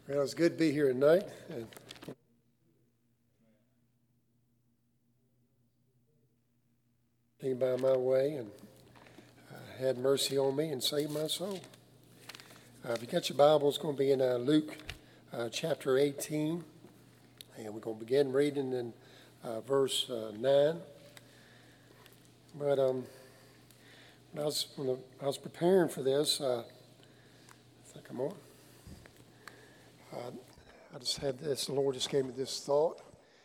Well, it's good to be here tonight. And came by my way and had mercy on me and saved my soul. If you got your Bible, it's going to be in Luke chapter 18. And we're going to begin reading in verse 9. But when I was preparing for this, I think I'm on. I just had this, the Lord just gave me this thought.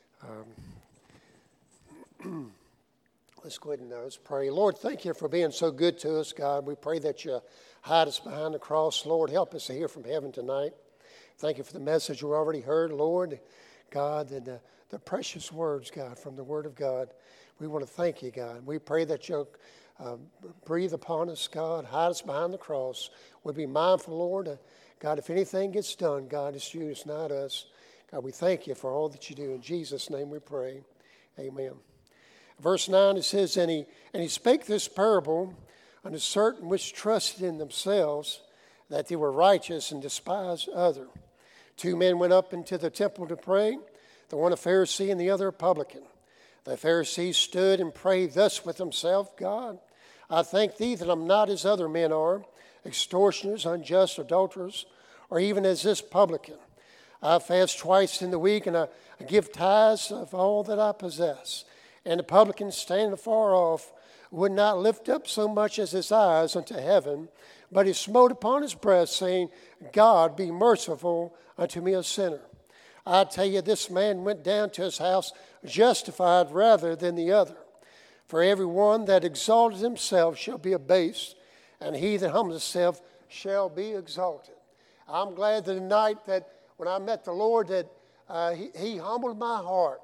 Let's go ahead and let's pray. Lord, thank you for being so good to us, God. We pray that you hide us behind the cross. Lord, help us to hear from heaven tonight. Thank you for the message we already heard, Lord. God, and the precious words, God, from the Word of God. We want to thank you, God. We pray that you'll breathe upon us, God. Hide us behind the cross. We'll be mindful, Lord. God, if anything gets done, God, it's you, it's not us. God, we thank you for all that you do. In Jesus' name we pray. Amen. Verse 9, it says, And he spake this parable unto certain which trusted in themselves that they were righteous and despised other. 2 men went up into the temple to pray, the one a Pharisee and the other a publican. The Pharisee stood and prayed thus with himself, God, I thank thee that I'm not as other men are, extortioners, unjust, adulterers, or even as this publican. I fast twice in the week, and I give tithes of all that I possess. And the publican, standing afar off, would not lift up so much as his eyes unto heaven, but he smote upon his breast, saying, God, be merciful unto me, a sinner. I tell you, this man went down to his house justified rather than the other. For every one that exalteth himself shall be abased, and he that humbles himself shall be exalted. I'm glad that tonight that when I met the Lord that he humbled my heart.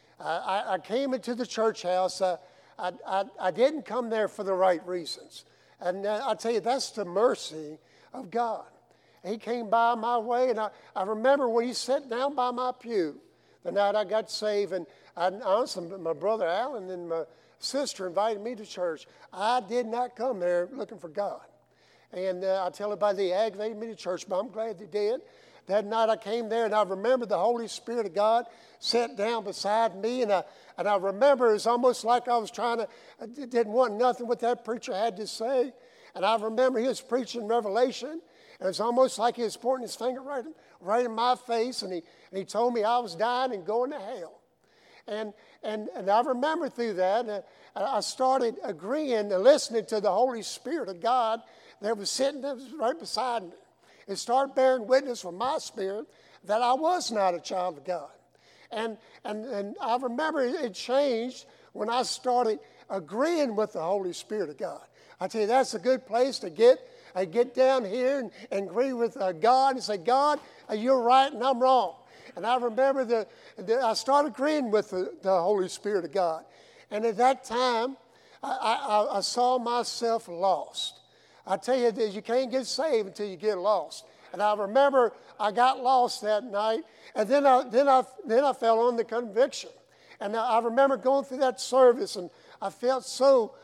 I came into the church house. I didn't come there for the right reasons. And I tell you, that's the mercy of God. He came by my way, and I remember when he sat down by my pew the night I got saved. And honestly, my brother Alan and my sister invited me to church. I did not come there looking for God. And I tell everybody they aggravated me to church, but I'm glad they did. That night I came there, and I remember the Holy Spirit of God sat down beside me, and I remember it's almost like I didn't want nothing what that preacher had to say. And I remember he was preaching Revelation, and it's almost like he was pointing his finger right in my face, and he told me I was dying and going to hell. And I remember through that, I started agreeing and listening to the Holy Spirit of God that was sitting right beside me. It started bearing witness with my spirit that I was not a child of God. And I remember it changed when I started agreeing with the Holy Spirit of God. I tell you, that's a good place to get down here and agree with God and say, God, you're right and I'm wrong. And I remember I started agreeing with the Holy Spirit of God. And at that time, I saw myself lost. I tell you that you can't get saved until you get lost. And I remember I got lost that night, and then I fell on the conviction. And I remember going through that service, and I felt so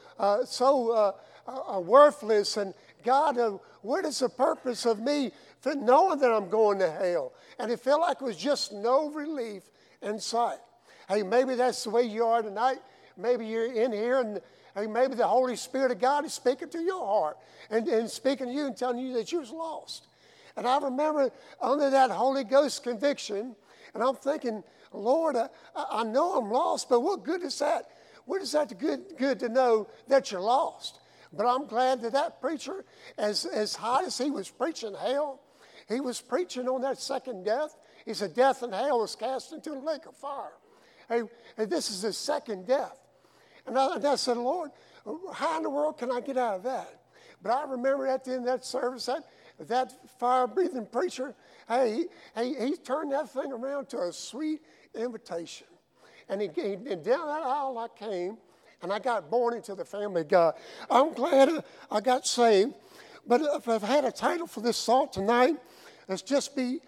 worthless. And God, what is the purpose of me for knowing that I'm going to hell? And it felt like it was just no relief in sight. Hey, maybe that's the way you are tonight. Maybe you're in here, and maybe the Holy Spirit of God is speaking to your heart and speaking to you and telling you that you was lost. And I remember under that Holy Ghost conviction, and I'm thinking, Lord, I know I'm lost, but what good is that? What is that good to know that you're lost? But I'm glad that preacher, as hot as he was preaching hell, he was preaching on that second death. He said, death and hell is cast into the lake of fire. Hey, this is the second death. And I said, Lord, how in the world can I get out of that? But I remember at the end of that service, that fire-breathing preacher, he turned that thing around to a sweet invitation. And down that aisle I came, and I got born into the family of God. I'm glad I got saved. But if I've had a title for this thought tonight, it's just be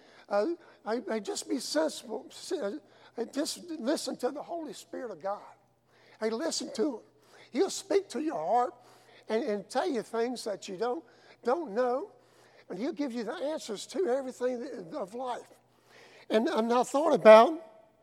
sensible. Just listen to the Holy Spirit of God. Hey, listen to him. He'll speak to your heart and tell you things that you don't know. And he'll give you the answers to everything of life. And I thought about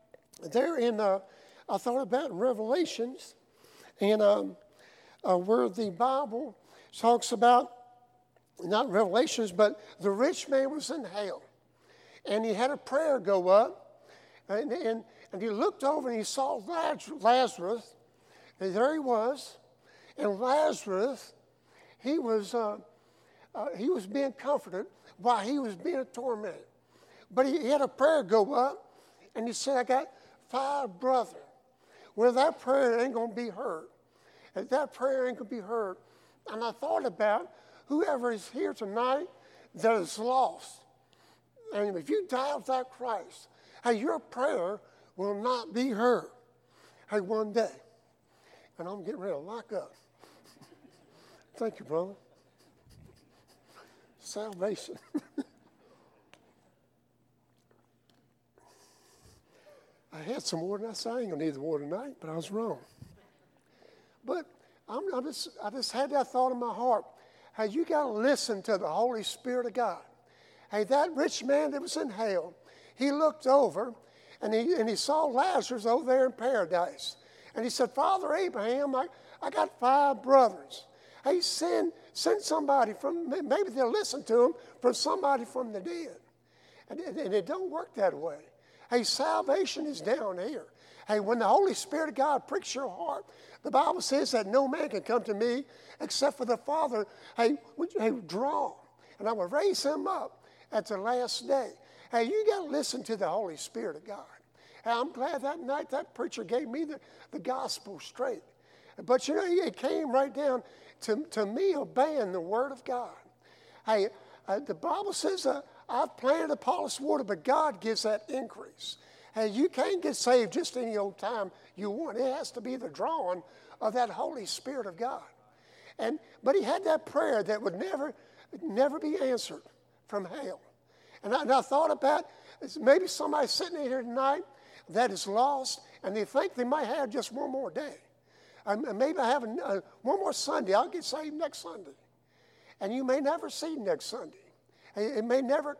in Revelations, and where the Bible talks about, not Revelations, but the rich man was in hell. And he had a prayer go up, and he looked over and he saw Lazarus, and there he was. And Lazarus, he was being comforted while he was being tormented. But he had a prayer go up, and he said, I got 5 brothers. Well, that prayer ain't going to be heard. And that prayer ain't going to be heard. And I thought about whoever is here tonight that is lost. And if you die without Christ, hey, your prayer will not be heard. Hey, one day. And I'm getting ready to lock up. Thank you, brother. Salvation. I had some water, and I said, I ain't going to need the water tonight, but I was wrong. But I just had that thought in my heart. Hey, you got to listen to the Holy Spirit of God. Hey, that rich man that was in hell, he looked over, and he saw Lazarus over there in paradise. And he said, Father Abraham, I got 5 brothers. Hey, send somebody from, maybe they'll listen to him, from somebody from the dead. And it don't work that way. Hey, salvation is down here. Hey, when the Holy Spirit of God pricks your heart, the Bible says that no man can come to me except for the Father, draw. And I will raise him up at the last day. Hey, you got to listen to the Holy Spirit of God. Hey, I'm glad that night that preacher gave me the gospel straight. But you know, it came right down to me obeying the Word of God. Hey, the Bible says, I've planted Apollos water, but God gives that increase. Hey, you can't get saved just any old time you want. It has to be the drawing of that Holy Spirit of God. But he had that prayer that would never be answered from hell. And I thought about maybe somebody sitting here tonight that is lost, and they think they might have just one more day. Maybe I have one more Sunday. I'll get saved next Sunday. And you may never see next Sunday. It may never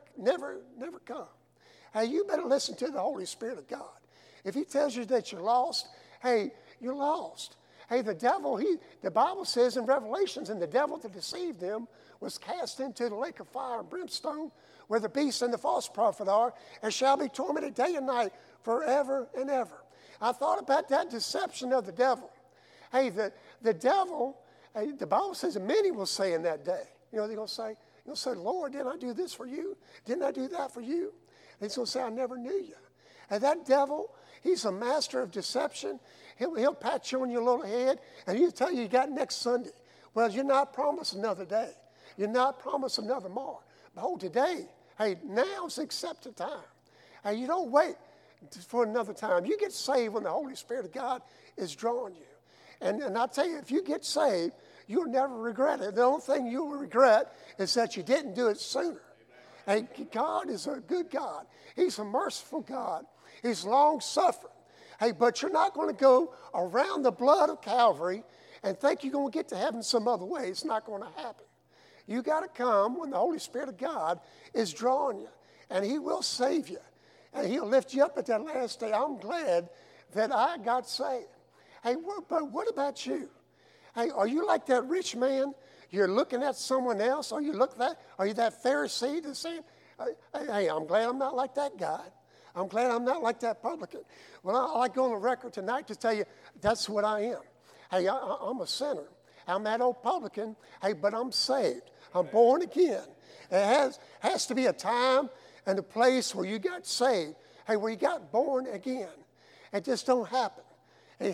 come. Hey, you better listen to the Holy Spirit of God. If he tells you that you're lost, hey, you're lost. Hey, the devil, the Bible says in Revelations, and the devil that deceived them was cast into the lake of fire and brimstone, where the beast and the false prophet are, and shall be tormented day and night forever and ever. I thought about that deception of the devil. Hey, the devil, the Bible says that many will say in that day, they're going to say, Lord, didn't I do this for you? Didn't I do that for you? And he's going to say, I never knew you. And that devil, he's a master of deception. He'll pat you on your little head, and he'll tell you got next Sunday. Well, you're not promised another day. You're not promised another more. Behold, today, hey, now's the accepted time. Hey, you don't wait for another time. You get saved when the Holy Spirit of God is drawing you. And I tell you, if you get saved, you'll never regret it. The only thing you'll regret is that you didn't do it sooner. Hey, God is a good God. He's a merciful God. He's long-suffering. Hey, but you're not going to go around the blood of Calvary and think you're going to get to heaven some other way. It's not going to happen. You got to come when the Holy Spirit of God is drawing you, and he will save you, and he'll lift you up at that last day. I'm glad that I got saved. Hey, but what about you? Hey, are you like that rich man? You're looking at someone else? Are you that Pharisee that's saying, hey, I'm glad I'm not like that guy. I'm glad I'm not like that publican. Well, I like going on the record tonight to tell you that's what I am. Hey, I'm a sinner. I'm that old publican, hey, but I'm saved. I'm born again. It has to be a time and a place where you got saved, hey, where you got born again. It just don't happen. It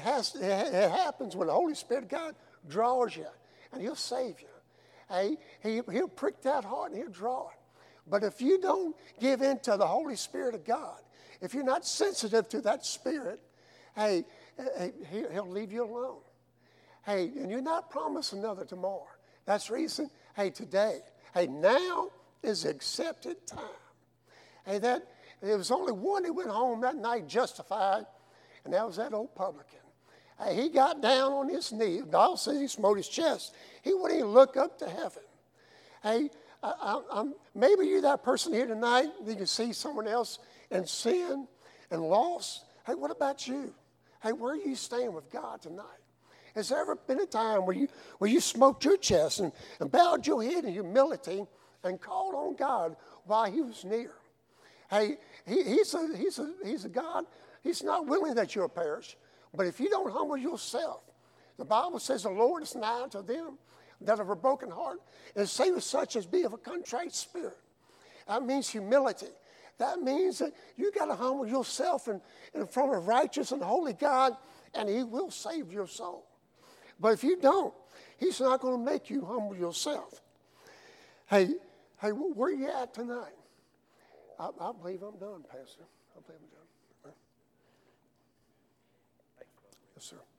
happens when the Holy Spirit of God draws you, and he'll save you. Hey, he'll prick that heart and he'll draw it. But if you don't give in to the Holy Spirit of God, if you're not sensitive to that Spirit, hey, he'll leave you alone. Hey, and you're not promised another tomorrow. That's the reason, hey, today, hey, now is the accepted time. Hey, there was only one that went home that night justified, and that was that old publican. Hey, he got down on his knee. The Bible says he smote his chest. He wouldn't even look up to heaven. Hey, Maybe you're that person here tonight. You can see someone else in sin and lost. Hey, what about you? Hey, where are you staying with God tonight? Has there ever been a time where you smoked your chest and bowed your head in humility and called on God while he was near? Hey, he's a God. He's not willing that you'll perish. But if you don't humble yourself, the Bible says the Lord is nigh to them that have a broken heart and saveth such as be of a contrite spirit. That means humility. That means that you got to humble yourself in front of a righteous and holy God, and he will save your soul. But if you don't, he's not going to make you humble yourself. Hey, where are you at tonight? I believe I'm done, Pastor. I believe I'm done. Yes, sir.